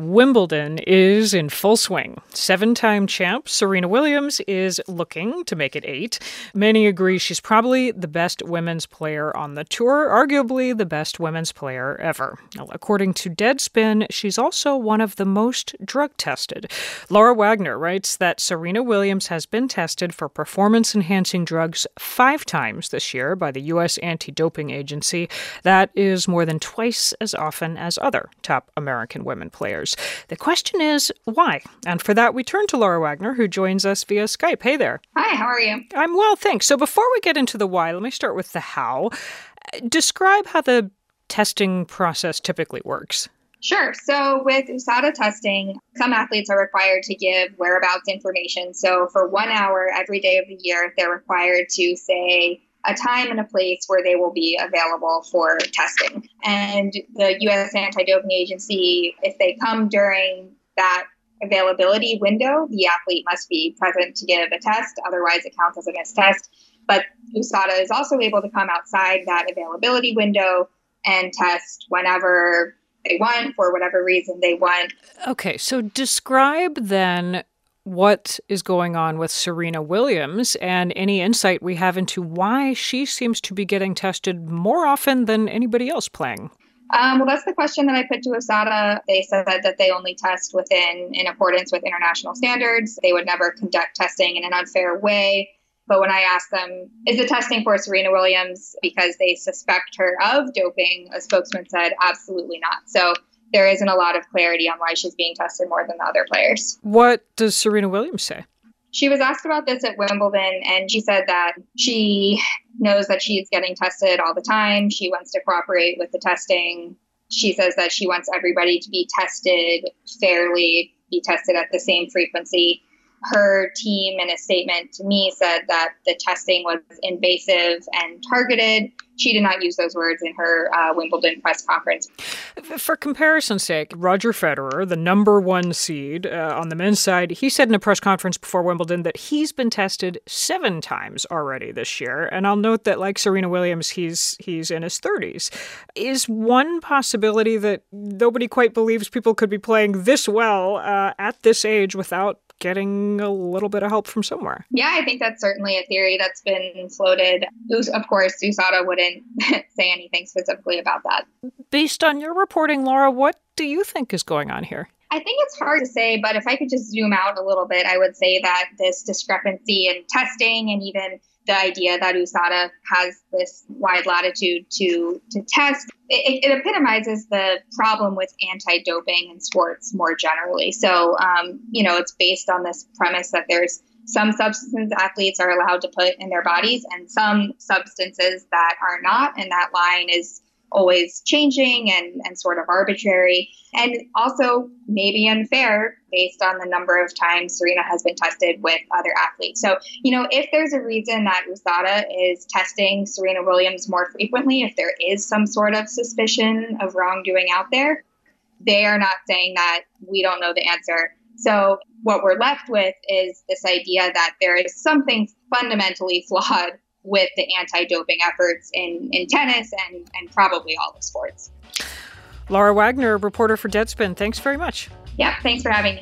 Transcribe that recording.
Wimbledon is in full swing. 7-time champ Serena Williams is looking to make it 8. Many agree she's probably the best women's player on the tour, arguably the best women's player ever. According to Deadspin, she's also one of the most drug-tested. Laura Wagner writes that Serena Williams has been tested for performance-enhancing drugs 5 times this year by the U.S. Anti-Doping Agency. That is more than twice as often as other top American women players. The question is, why? And for that, we turn to Laura Wagner, who joins us via Skype. Hey there. Hi, how are you? I'm well, thanks. So before we get into the why, let me start with the how. Describe how the testing process typically works. Sure. So with USADA testing, some athletes are required to give whereabouts information. So for 1 hour every day of the year, they're required to say a time and a place where they will be available for testing. And the U.S. Anti-Doping Agency, if they come during that availability window, the athlete must be present to give a test. Otherwise, it counts as a missed test. But USADA is also able to come outside that availability window and test whenever they want, for whatever reason they want. Okay, so describe then what is going on with Serena Williams and any insight we have into why she seems to be getting tested more often than anybody else playing. Well, that's the question that I put to USADA. They said that they only test in accordance with international standards. They would never conduct testing in an unfair way. But when I asked them, is the testing for Serena Williams because they suspect her of doping, a spokesman said, absolutely not. So there isn't a lot of clarity on why she's being tested more than the other players. What does Serena Williams say? She was asked about this at Wimbledon, and she said that she knows that she's getting tested all the time. She wants to cooperate with the testing. She says that she wants everybody to be tested fairly, be tested at the same frequency. Her team, in a statement to me, said that the testing was invasive and targeted. She did not use those words in her Wimbledon press conference. For comparison's sake, Roger Federer, the number 1 seed on the men's side, he said in a press conference before Wimbledon that he's been tested 7 times already this year. And I'll note that, like Serena Williams, he's in his 30s. Is one possibility that nobody quite believes people could be playing this well at this age without getting a little bit of help from somewhere? Yeah, I think that's certainly a theory that's been floated. Of course, USADA wouldn't say anything specifically about that. Based on your reporting, Laura, what do you think is going on here? I think it's hard to say, but if I could just zoom out a little bit, I would say that this discrepancy in testing and even the idea that USADA has this wide latitude to test, it epitomizes the problem with anti-doping in sports more generally. So, it's based on this premise that there's some substances athletes are allowed to put in their bodies and some substances that are not. And that line is always changing and sort of arbitrary, and also maybe unfair based on the number of times Serena has been tested with other athletes. So, if there's a reason that USADA is testing Serena Williams more frequently, if there is some sort of suspicion of wrongdoing out there, they are not saying that we don't know the answer. So what we're left with is this idea that there is something fundamentally flawed with the anti-doping efforts in tennis and probably all the sports. Laura Wagner, reporter for Deadspin, thanks very much. Yeah, thanks for having me.